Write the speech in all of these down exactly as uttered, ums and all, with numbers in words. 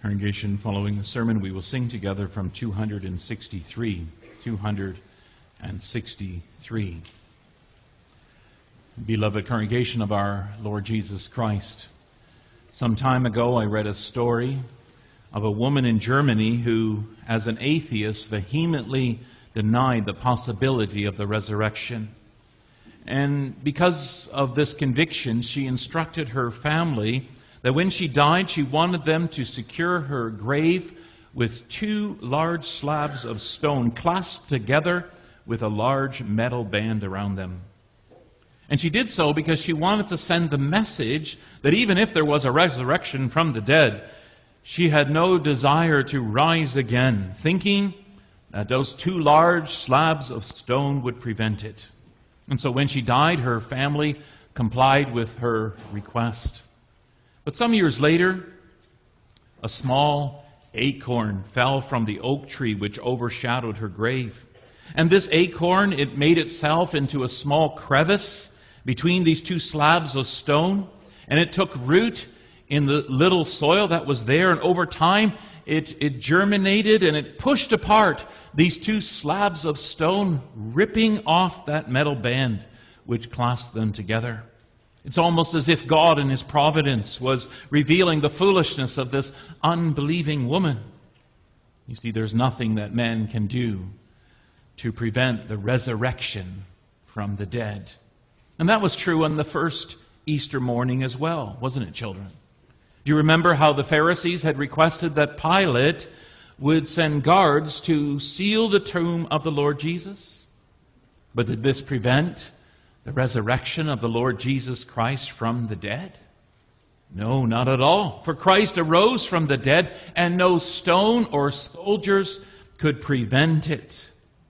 Congregation, following the sermon, we will sing together from two hundred sixty-three. two hundred sixty-three. Beloved congregation of our Lord Jesus Christ, some time ago I read a story of a woman in Germany who, as an atheist, vehemently denied the possibility of the resurrection. And because of this conviction, she instructed her family that when she died, she wanted them to secure her grave with two large slabs of stone clasped together with a large metal band around them. And she did so because she wanted to send the message that even if there was a resurrection from the dead, she had no desire to rise again, thinking that those two large slabs of stone would prevent it. And so when she died, her family complied with her request. But some years later, a small acorn fell from the oak tree which overshadowed her grave. And this acorn, it made itself into a small crevice between these two slabs of stone, and it took root in the little soil that was there, and over time it, it germinated and it pushed apart these two slabs of stone, ripping off that metal band which clasped them together. It's almost as if God in His providence was revealing the foolishness of this unbelieving woman. You see, there's nothing that man can do to prevent the resurrection from the dead. And that was true on the first Easter morning as well, wasn't it, children? Do you remember how the Pharisees had requested that Pilate would send guards to seal the tomb of the Lord Jesus? But did this prevent the resurrection of the Lord Jesus Christ from the dead? No, not at all. For Christ arose from the dead, and no stone or soldiers could prevent it.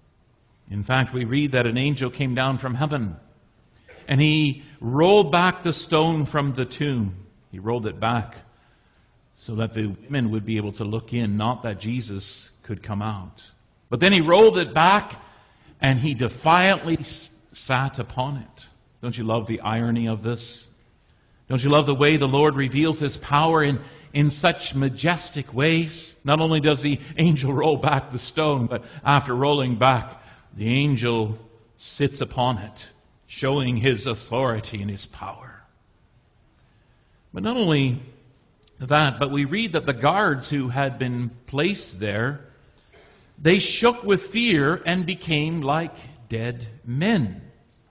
In fact, we read that an angel came down from heaven, and he rolled back the stone from the tomb. He rolled it back so that the women would be able to look in, not that Jesus could come out. But then he rolled it back, and he defiantly sat upon it. Don't you love the irony of this? Don't you love the way the Lord reveals His power in, in such majestic ways? Not only does the angel roll back the stone, but after rolling back, the angel sits upon it, showing His authority and His power. But not only that, but we read that the guards who had been placed there, they shook with fear and became like dead men.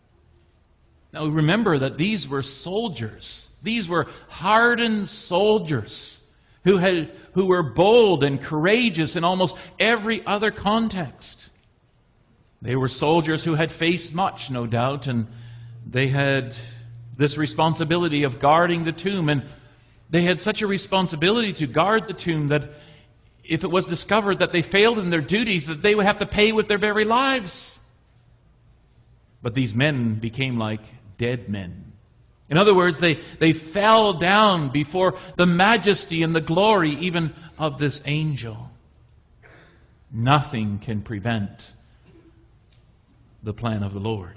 Now remember that these were soldiers. These were hardened soldiers who had who were bold and courageous in almost every other context. They were soldiers who had faced much, no doubt, and they had this responsibility of guarding the tomb. And they had such a responsibility to guard the tomb that if it was discovered that they failed in their duties, that they would have to pay with their very lives. But these men became like dead men. In other words, they, they fell down before the majesty and the glory even of this angel. Nothing can prevent the plan of the Lord.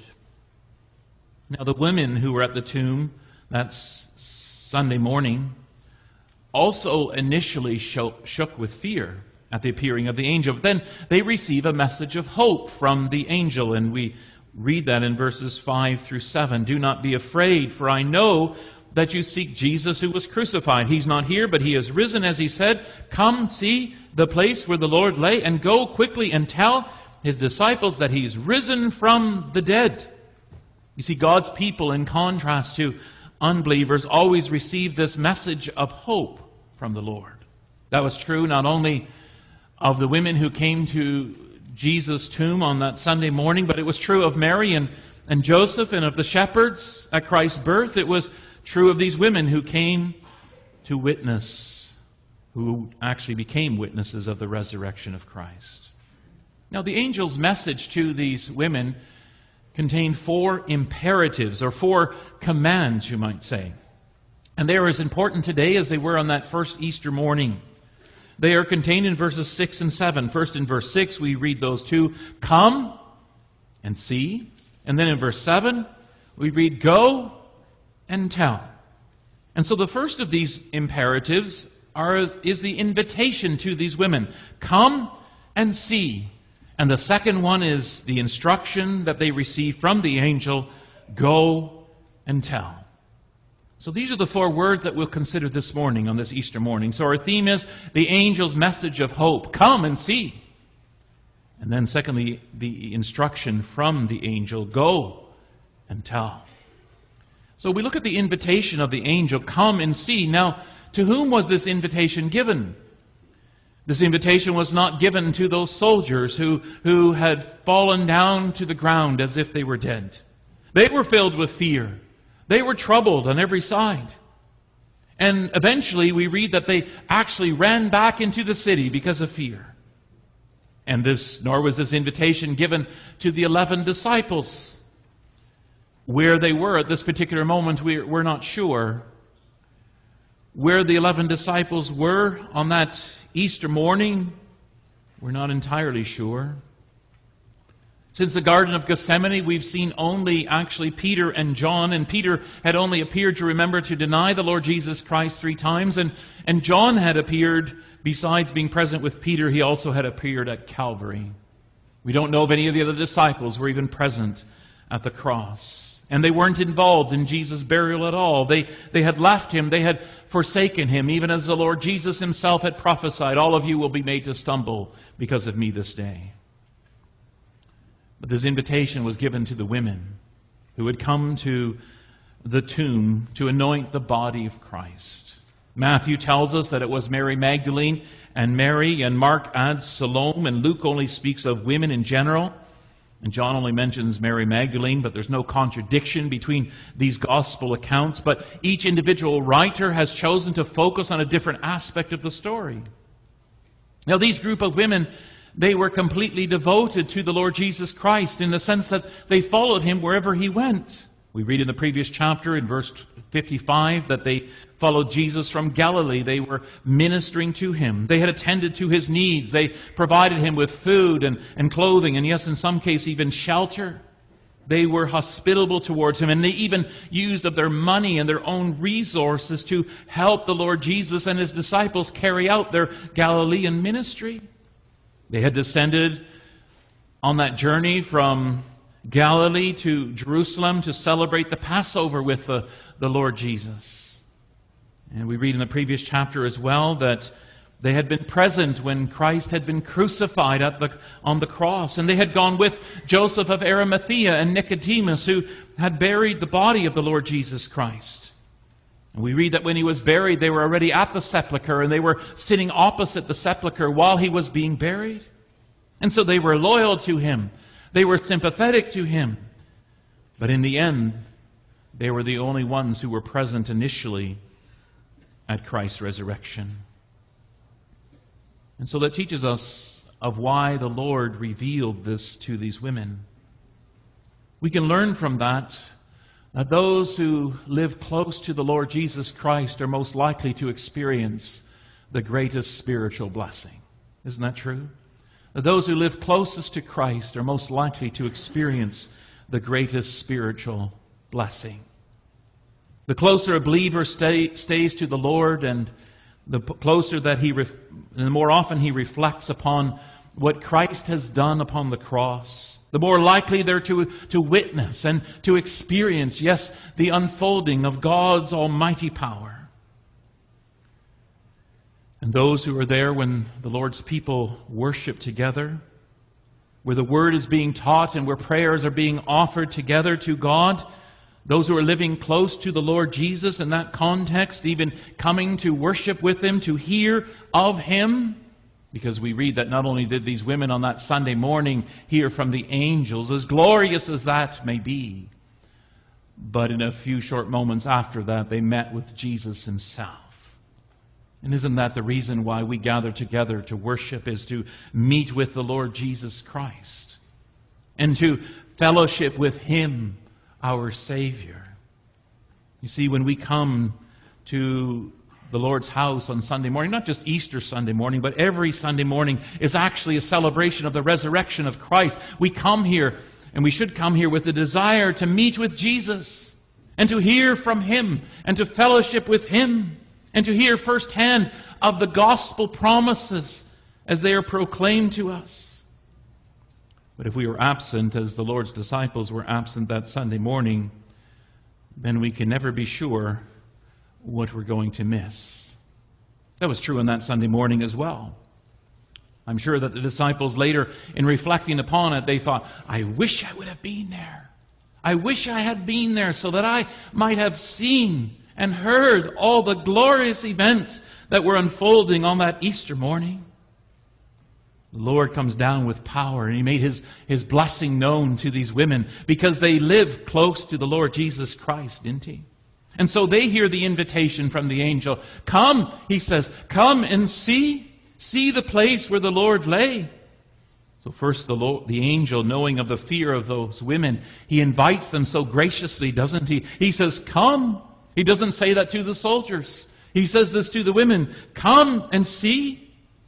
Now the women who were at the tomb that Sunday morning also initially shook with fear at the appearing of the angel. But then they receive a message of hope from the angel, and we read that in verses five through seven. Do not be afraid, for I know that you seek Jesus who was crucified. He's not here, but He has risen, as He said. Come, see the place where the Lord lay, and go quickly and tell His disciples that He's risen from the dead. You see, God's people, in contrast to unbelievers, always receive this message of hope from the Lord. That was true not only of the women who came to Jesus' tomb on that Sunday morning, but it was true of Mary and, and Joseph and of the shepherds at Christ's birth. It was true of these women who came to witness, who actually became witnesses of the resurrection of Christ. Now, the angel's message to these women contained four imperatives, or four commands, you might say. And they are as important today as they were on that first Easter morning. They are contained in verses six and seven. First, in verse six, we read those two, come and see. And then in verse seven, we read, go and tell. And so the first of these imperatives are, is the invitation to these women. Come and see. And the second one is the instruction that they receive from the angel, go and tell. So these are the four words that we'll consider this morning on this Easter morning. So our theme is the angel's message of hope. Come and see. And then secondly, the instruction from the angel, go and tell. So we look at the invitation of the angel, come and see. Now, to whom was this invitation given? This invitation was not given to those soldiers who, who had fallen down to the ground as if they were dead. They were filled with fear. They were troubled on every side. And eventually we read that they actually ran back into the city because of fear. And this, nor was this invitation given to the eleven disciples. Where they were at this particular moment, we're, we're not sure. Where the eleven disciples were on that Easter morning, we're not entirely sure. Since the Garden of Gethsemane, we've seen only actually Peter and John, and Peter had only appeared to remember to deny the Lord Jesus Christ three times, and, and John had appeared, besides being present with Peter, he also had appeared at Calvary. We don't know if any of the other disciples were even present at the cross. And they weren't involved in Jesus' burial at all. They, they had left him. They had forsaken him, even as the Lord Jesus himself had prophesied, all of you will be made to stumble because of me this day. But this invitation was given to the women who had come to the tomb to anoint the body of Christ. Matthew tells us that it was Mary Magdalene and Mary, and Mark adds Salome, and Luke only speaks of women in general. And John only mentions Mary Magdalene, but there's no contradiction between these gospel accounts. But each individual writer has chosen to focus on a different aspect of the story. Now, these group of women, they were completely devoted to the Lord Jesus Christ in the sense that they followed him wherever he went. We read in the previous chapter in verse fifty-five that they followed Jesus from Galilee. They were ministering to him. They had attended to his needs. They provided him with food and, and clothing, and yes, in some case, even shelter. They were hospitable towards him, and they even used of their money and their own resources to help the Lord Jesus and his disciples carry out their Galilean ministry. They had descended on that journey from Galilee to Jerusalem to celebrate the Passover with the, the Lord Jesus. And we read in the previous chapter as well that they had been present when Christ had been crucified at the, on the cross. And they had gone with Joseph of Arimathea and Nicodemus, who had buried the body of the Lord Jesus Christ. And we read that when he was buried, they were already at the sepulchre, and they were sitting opposite the sepulchre while he was being buried. And so they were loyal to him. They were sympathetic to him. But in the end, they were the only ones who were present initially at Christ's resurrection. And so that teaches us of why the Lord revealed this to these women. We can learn from that that those who live close to the Lord Jesus Christ are most likely to experience the greatest spiritual blessing. Isn't that true? That those who live closest to Christ are most likely to experience the greatest spiritual blessing. The closer a believer stay, stays to the Lord, and the closer that he, ref, and the more often he reflects upon what Christ has done upon the cross, the more likely they're to, to witness and to experience, yes, the unfolding of God's almighty power. And those who are there when the Lord's people worship together, where the Word is being taught and where prayers are being offered together to God, those who are living close to the Lord Jesus in that context, even coming to worship with Him, to hear of Him, because we read that not only did these women on that Sunday morning hear from the angels, as glorious as that may be, but in a few short moments after that, they met with Jesus Himself. And isn't that the reason why we gather together to worship, is to meet with the Lord Jesus Christ and to fellowship with Him, our Savior? You see, when we come to the Lord's house on Sunday morning, not just Easter Sunday morning, but every Sunday morning is actually a celebration of the resurrection of Christ. We come here, and we should come here with a desire to meet with Jesus and to hear from Him and to fellowship with Him. and to hear firsthand of the gospel promises as they are proclaimed to us. But if we were absent, as the Lord's disciples were absent that Sunday morning, then we can never be sure what we're going to miss. That was true on that Sunday morning as well. I'm sure that the disciples later, in reflecting upon it, they thought, I wish I would have been there. I wish I had been there so that I might have seen and heard all the glorious events that were unfolding on that Easter morning. The Lord comes down with power, and He made His, His blessing known to these women because they lived close to the Lord Jesus Christ, didn't He? And so they hear the invitation from the angel. Come, He says, come and see. See the place where the Lord lay. So first the, Lord, the angel, knowing of the fear of those women, he invites them so graciously, doesn't he? He says, come. He doesn't say that to the soldiers. He says this to the women. Come and see.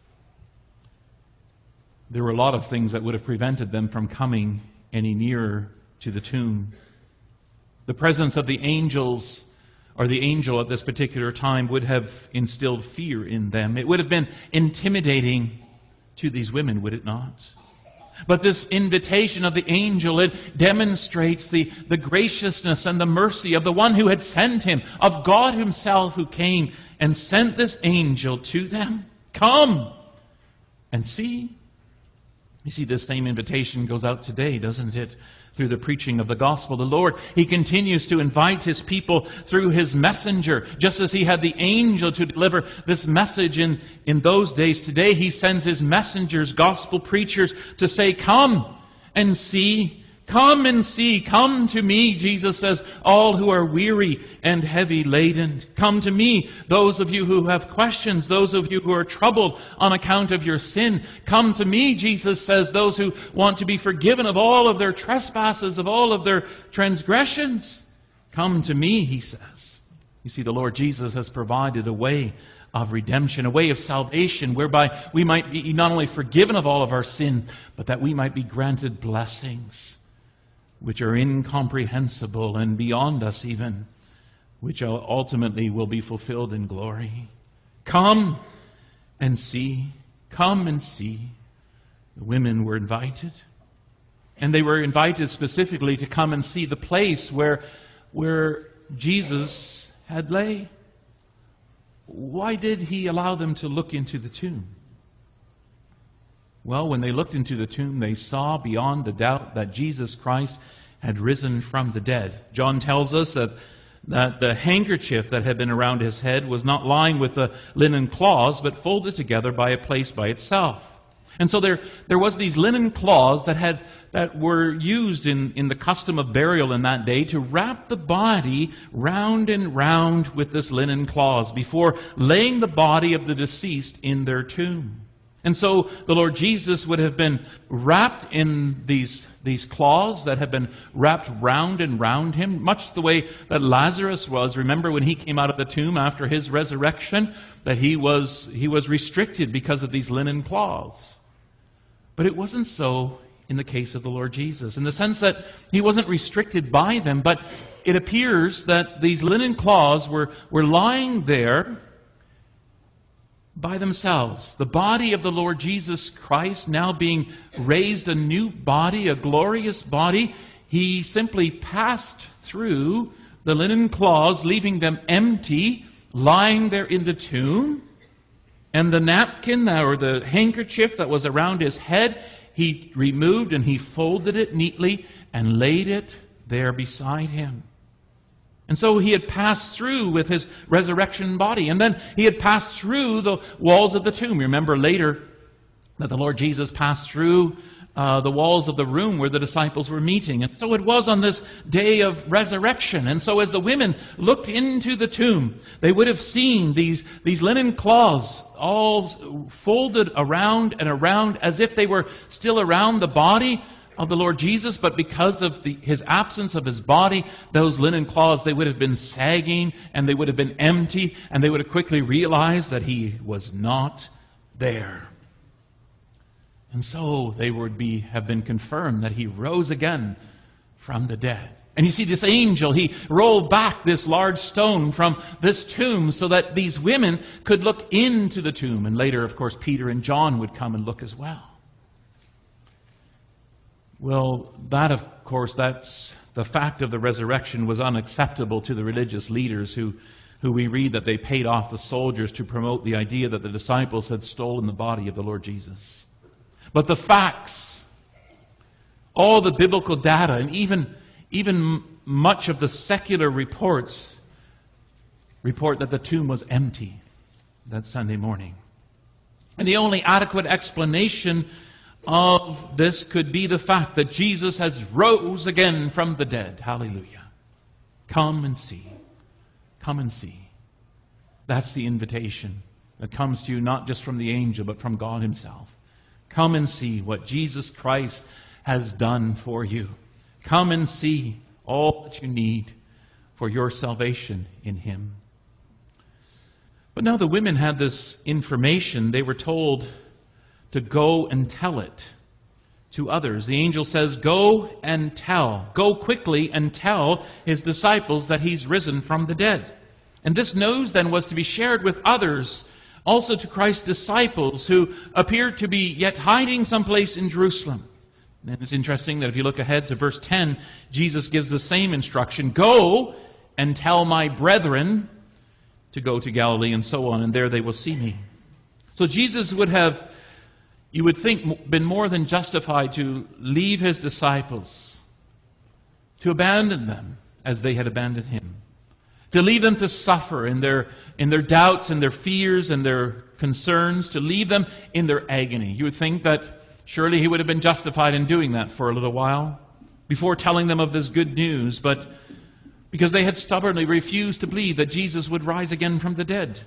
There were a lot of things that would have prevented them from coming any nearer to the tomb. The presence of the angels, or the angel at this particular time, would have instilled fear in them. It would have been intimidating to these women, would it not? But this invitation of the angel, it demonstrates the, the graciousness and the mercy of the one who had sent him, of God Himself who came and sent this angel to them. Come and see. You see, this same invitation goes out today, doesn't it? Through the preaching of the gospel. The Lord, He continues to invite His people through His messenger. Just as He had the angel to deliver this message in, in those days, today He sends His messengers, gospel preachers, to say, come and see. Come and see. Come to me, Jesus says, all who are weary and heavy laden. Come to me, those of you who have questions, those of you who are troubled on account of your sin. Come to me, Jesus says, those who want to be forgiven of all of their trespasses, of all of their transgressions. Come to me, He says. You see, the Lord Jesus has provided a way of redemption, a way of salvation, whereby we might be not only forgiven of all of our sin, but that we might be granted blessings which are incomprehensible and beyond us even, which ultimately will be fulfilled in glory. Come and see. Come and see. The women were invited. And they were invited specifically to come and see the place where, where Jesus had lay. Why did He allow them to look into the tomb? Well, when they looked into the tomb, they saw beyond a doubt that Jesus Christ had risen from the dead. John tells us that, that the handkerchief that had been around His head was not lying with the linen cloths, but folded together by a place by itself. And so there, there was these linen cloths that had that were used in, in the custom of burial in that day to wrap the body round and round with this linen cloths before laying the body of the deceased in their tomb. And so the Lord Jesus would have been wrapped in these, these cloths that had been wrapped round and round Him, much the way that Lazarus was. Remember when he came out of the tomb after his resurrection, that he was, he was restricted because of these linen cloths. But it wasn't so in the case of the Lord Jesus, in the sense that He wasn't restricted by them, but it appears that these linen cloths were, were lying there by themselves. The body of the Lord Jesus Christ now being raised a new body, a glorious body. He simply passed through the linen cloths, leaving them empty, lying there in the tomb. And the napkin or the handkerchief that was around His head, He removed and He folded it neatly and laid it there beside Him. And so He had passed through with His resurrection body. And then He had passed through the walls of the tomb. You remember later that the Lord Jesus passed through uh, the walls of the room where the disciples were meeting. And so it was on this day of resurrection. And so as the women looked into the tomb, they would have seen these, these linen cloths all folded around and around as if they were still around the body of the Lord Jesus, but because of the, His absence of His body, those linen cloths, they would have been sagging and they would have been empty, and they would have quickly realized that He was not there. And so they would be have been confirmed that He rose again from the dead. And you see this angel, he rolled back this large stone from this tomb so that these women could look into the tomb. And later, of course, Peter and John would come and look as well. Well, that, of course, that's the fact of the resurrection was unacceptable to the religious leaders who, who we read that they paid off the soldiers to promote the idea that the disciples had stolen the body of the Lord Jesus. But the facts, all the biblical data, and even, even much of the secular reports report that the tomb was empty that Sunday morning. And the only adequate explanation of this could be the fact that Jesus has rose again from the dead. Hallelujah. Come and see. Come and see. That's the invitation that comes to you not just from the angel, but from God himself. Come and see what Jesus Christ has done for you. Come and see all that you need for your salvation in him. But now the women had this information. They were told to go and tell it to others. The angel says, go and tell. Go quickly and tell his disciples that he's risen from the dead. And this news then was to be shared with others, also to Christ's disciples who appeared to be yet hiding someplace in Jerusalem. And it's interesting that if you look ahead to verse ten, Jesus gives the same instruction. Go and tell my brethren to go to Galilee and so on, and there they will see me. So Jesus would have, you would think, been more than justified to leave his disciples, to abandon them as they had abandoned him, to leave them to suffer in their, in their doubts and their fears and their concerns, to leave them in their agony. You would think that surely he would have been justified in doing that for a little while before telling them of this good news, but because they had stubbornly refused to believe that Jesus would rise again from the dead.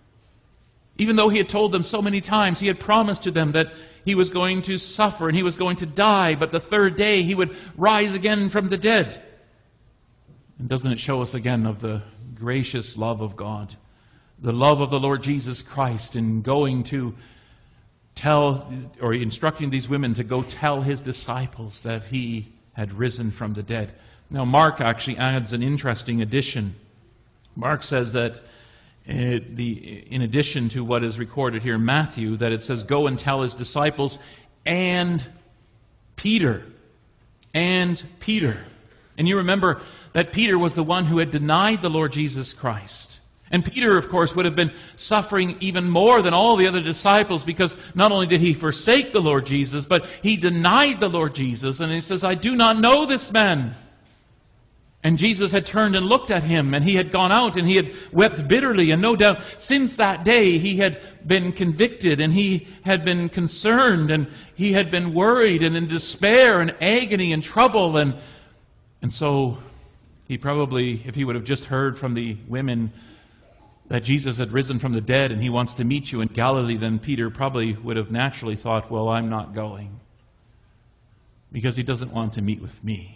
Even though he had told them so many times, he had promised to them that he was going to suffer and he was going to die, but the third day he would rise again from the dead. And doesn't it show us again of the gracious love of God, the love of the Lord Jesus Christ in going to tell, or instructing these women to go tell his disciples that he had risen from the dead. Now Mark actually adds an interesting addition. Mark says that uh, the, in addition to what is recorded here in Matthew, that it says, go and tell his disciples and Peter. And Peter. And you remember that Peter was the one who had denied the Lord Jesus Christ. And Peter, of course, would have been suffering even more than all the other disciples, because not only did he forsake the Lord Jesus, but he denied the Lord Jesus. And he says, I do not know this man. And Jesus had turned and looked at him, and he had gone out and he had wept bitterly. And no doubt since that day he had been convicted and he had been concerned and he had been worried and in despair and agony and trouble. And, and so he probably, if he would have just heard from the women that Jesus had risen from the dead and he wants to meet you in Galilee, then Peter probably would have naturally thought, well, I'm not going, because he doesn't want to meet with me.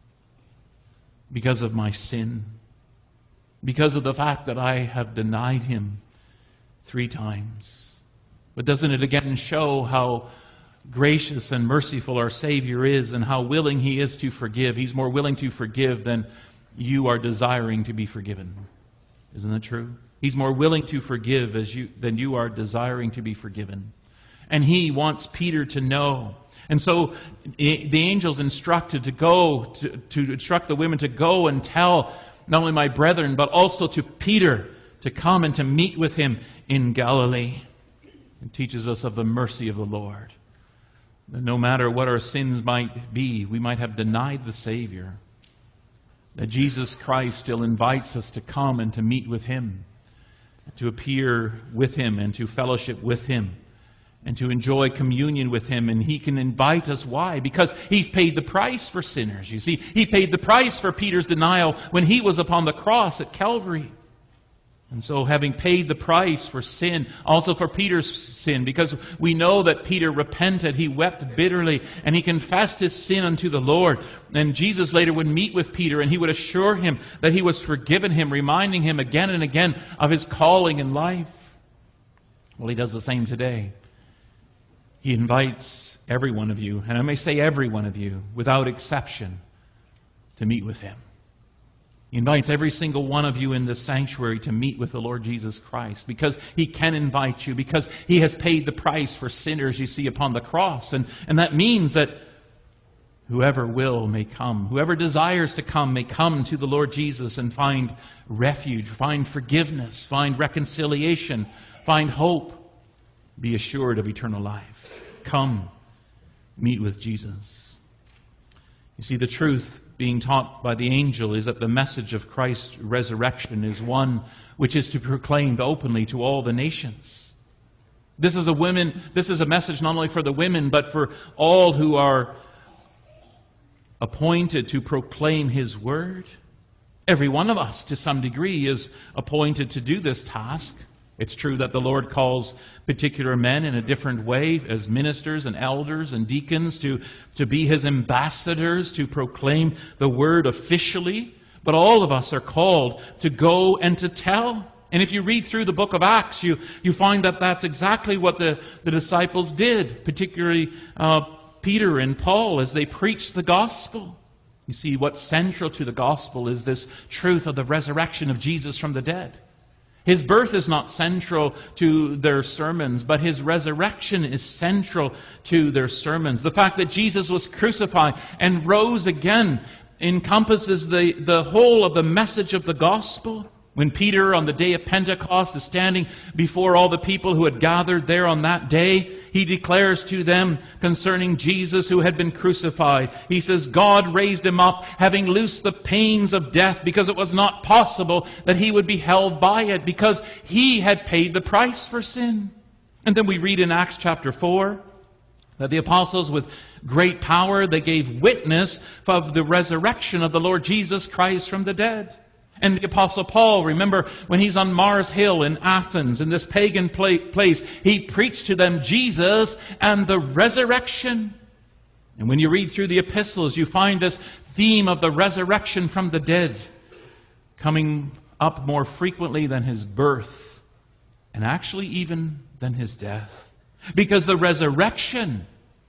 Because of my sin, because of the fact that I have denied him three times. But doesn't it again show how gracious and merciful our Savior is and how willing he is to forgive? He's more willing to forgive than you are desiring to be forgiven. Isn't that true? He's more willing to forgive as you, than you are desiring to be forgiven. And he wants Peter to know. And so the angels instructed to go, to, to instruct the women to go and tell not only my brethren, but also to Peter to come and to meet with him in Galilee. It teaches us of the mercy of the Lord. That no matter what our sins might be, we might have denied the Savior, that Jesus Christ still invites us to come and to meet with him, to appear with him and to fellowship with him, and to enjoy communion with him. And he can invite us. Why? Because he's paid the price for sinners. You see, he paid the price for Peter's denial when he was upon the cross at Calvary. And so having paid the price for sin, also for Peter's sin, because we know that Peter repented, he wept bitterly, and he confessed his sin unto the Lord. And Jesus later would meet with Peter and he would assure him that he was forgiven him, reminding him again and again of his calling in life. Well, he does the same today. He invites every one of you, and I may say every one of you, without exception, to meet with Him. He invites every single one of you in this sanctuary to meet with the Lord Jesus Christ, because He can invite you, because He has paid the price for sinners, you see, upon the cross. And, and that means that whoever will may come. Whoever desires to come may come to the Lord Jesus and find refuge, find forgiveness, find reconciliation, find hope, be assured of eternal life. Come, meet with Jesus. You see, the truth being taught by the angel is that the message of Christ's resurrection is one which is to be proclaimed openly to all the nations. This is a women, this is a message not only for the women, but for all who are appointed to proclaim His word. Every one of us, to some degree, is appointed to do this task. It's true that the Lord calls particular men in a different way as ministers and elders and deacons to, to be His ambassadors, to proclaim the word officially. But all of us are called to go and to tell. And if you read through the book of Acts, you, you find that that's exactly what the, the disciples did, particularly uh, Peter and Paul, as they preached the gospel. You see, what's central to the gospel is this truth of the resurrection of Jesus from the dead. His birth is not central to their sermons, but His resurrection is central to their sermons. The fact that Jesus was crucified and rose again encompasses the, the whole of the message of the gospel. When Peter, on the day of Pentecost, is standing before all the people who had gathered there on that day, he declares to them concerning Jesus who had been crucified. He says, God raised Him up, having loosed the pains of death, because it was not possible that He would be held by it, because He had paid the price for sin. And then we read in Acts chapter four that the apostles with great power, they gave witness of the resurrection of the Lord Jesus Christ from the dead. And the Apostle Paul, remember, when he's on Mars Hill in Athens, in this pagan place, he preached to them Jesus and the resurrection. And when you read through the epistles, you find this theme of the resurrection from the dead coming up more frequently than His birth, and actually even than His death. Because the resurrection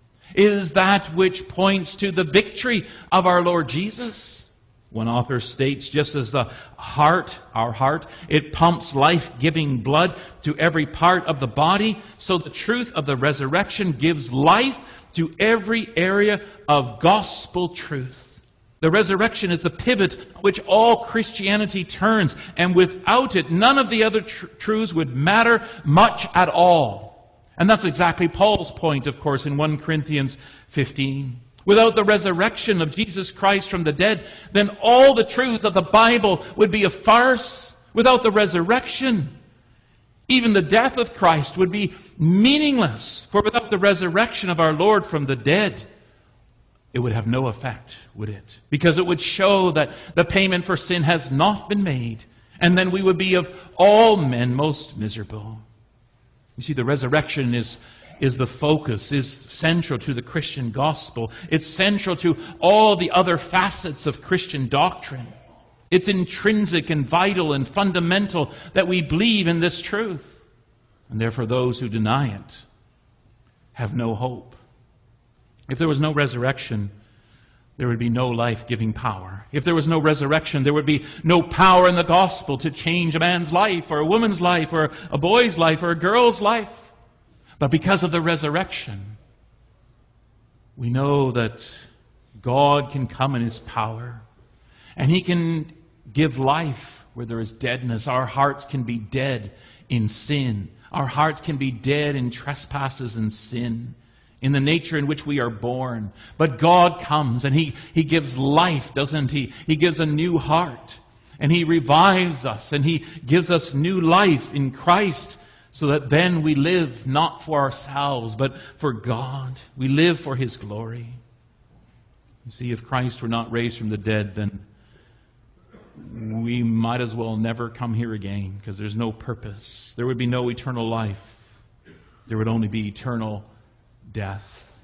is that which points to the victory of our Lord Jesus. One author states, just as the heart, our heart, it pumps life-giving blood to every part of the body, so the truth of the resurrection gives life to every area of gospel truth. The resurrection is the pivot which all Christianity turns, and without it, none of the other tr- truths would matter much at all. And that's exactly Paul's point, of course, in First Corinthians fifteen. Without the resurrection of Jesus Christ from the dead, then all the truths of the Bible would be a farce. Without the resurrection, even the death of Christ would be meaningless. For without the resurrection of our Lord from the dead, it would have no effect, would it? Because it would show that the payment for sin has not been made. And then we would be of all men most miserable. You see, the resurrection is is the focus, is central to the Christian gospel. It's central to all the other facets of Christian doctrine. It's intrinsic and vital and fundamental that we believe in this truth. And therefore those who deny it have no hope. If there was no resurrection, there would be no life-giving power. If there was no resurrection, there would be no power in the gospel to change a man's life or a woman's life or a boy's life or a girl's life. But because of the resurrection, we know that God can come in His power, and He can give life where there is deadness. Our hearts can be dead in sin. Our hearts can be dead in trespasses and sin, in the nature in which we are born. But God comes and He, He gives life, doesn't He? He gives a new heart, and He revives us, and He gives us new life in Christ. So that then we live not for ourselves, but for God. We live for His glory. You see, if Christ were not raised from the dead, then we might as well never come here again, because there's no purpose. There would be no eternal life. There would only be eternal death.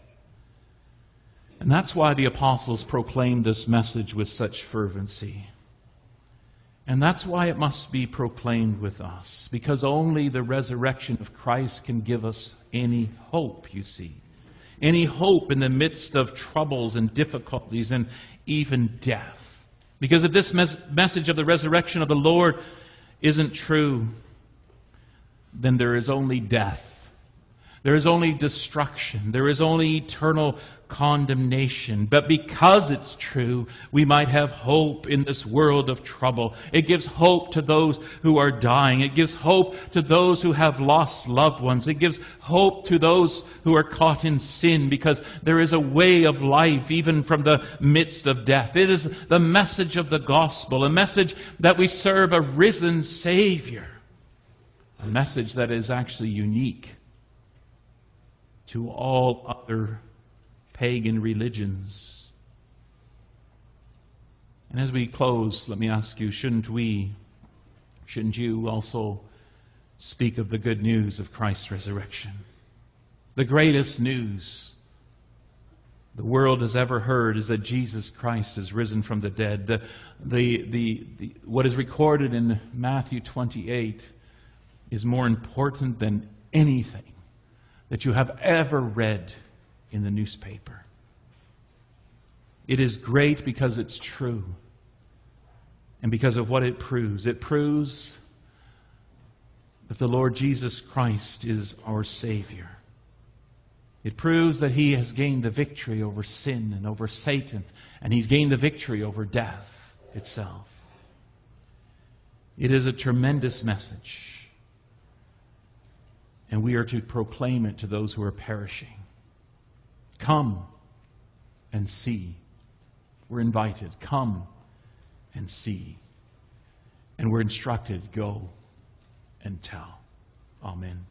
And that's why the apostles proclaimed this message with such fervency. And that's why it must be proclaimed with us, because only the resurrection of Christ can give us any hope, you see. Any hope in the midst of troubles and difficulties and even death. Because if this mes- message of the resurrection of the Lord isn't true, then there is only death. There is only destruction. There is only eternal condemnation. But because it's true, we might have hope in this world of trouble. It gives hope to those who are dying. It gives hope to those who have lost loved ones. It gives hope to those who are caught in sin, because there is a way of life even from the midst of death. It is the message of the gospel, a message that we serve a risen Savior, a message that is actually unique to all other pagan religions. And as we close, let me ask you, shouldn't we, shouldn't you also speak of the good news of Christ's resurrection? The greatest news the world has ever heard is that Jesus Christ is risen from the dead. The, the, the, the, what is recorded in Matthew twenty-eight is more important than anything that you have ever read in the newspaper. It is great because it's true, and because of what it proves. It proves that the Lord Jesus Christ is our Savior. It proves that He has gained the victory over sin and over Satan, and He's gained the victory over death itself. It is a tremendous message, and we are to proclaim it to those who are perishing. Come and see. We're invited. Come and see. And we're instructed, go and tell. Amen.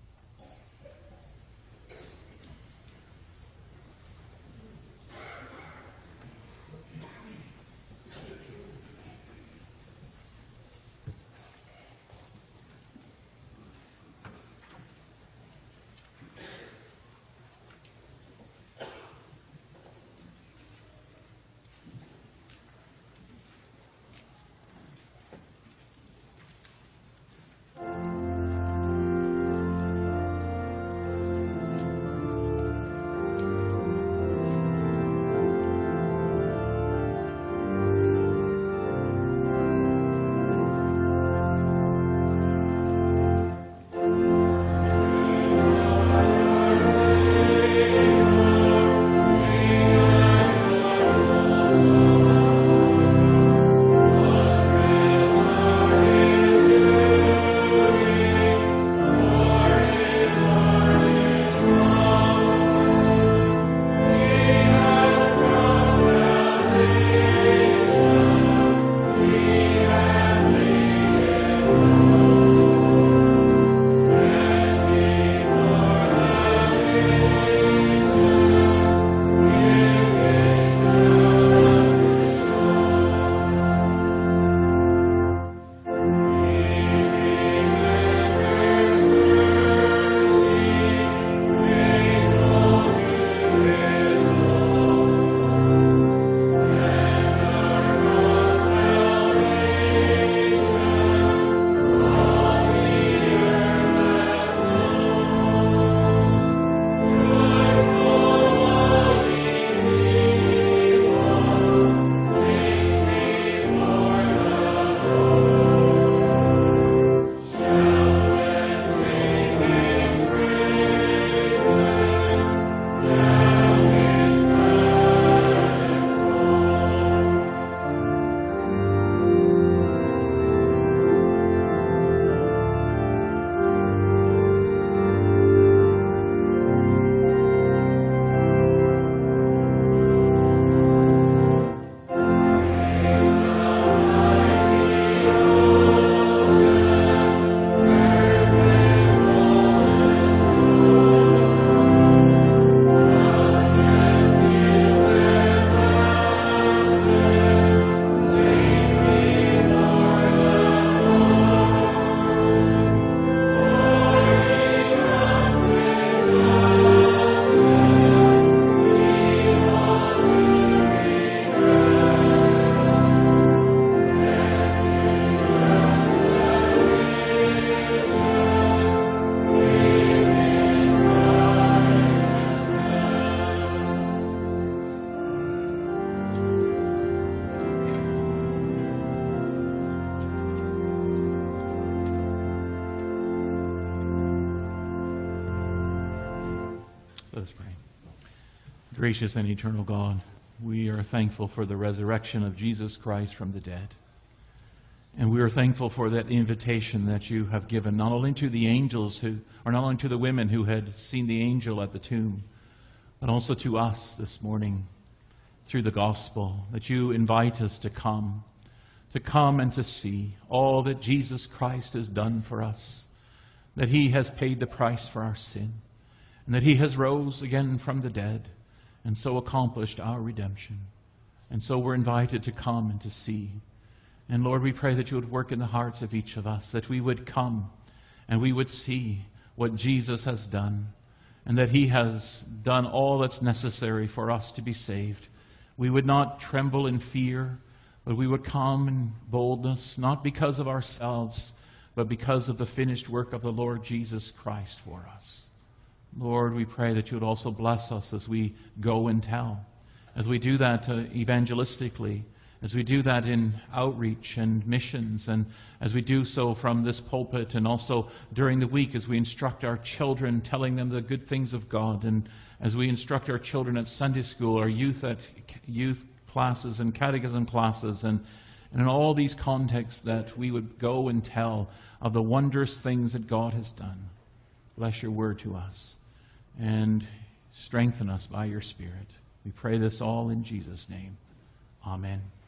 Gracious and eternal God, we are thankful for the resurrection of Jesus Christ from the dead. And we are thankful for that invitation that you have given, not only to the angels who, or not only to the women who had seen the angel at the tomb, but also to us this morning through the gospel, that you invite us to come, to come and to see all that Jesus Christ has done for us, that he has paid the price for our sin, and that he has rose again from the dead, and so accomplished our redemption. And so we're invited to come and to see. And Lord, we pray that you would work in the hearts of each of us, that we would come and we would see what Jesus has done, and that he has done all that's necessary for us to be saved. We would not tremble in fear, but we would come in boldness, not because of ourselves, but because of the finished work of the Lord Jesus Christ for us. Lord, we pray that you would also bless us as we go and tell, as we do that uh, evangelistically, as we do that in outreach and missions, and as we do so from this pulpit, and also during the week as we instruct our children, telling them the good things of God, and as we instruct our children at Sunday school, our youth at youth classes and catechism classes, and, and in all these contexts, that we would go and tell of the wondrous things that God has done. Bless your word to us, and strengthen us by your Spirit. We pray this all in Jesus' name. Amen.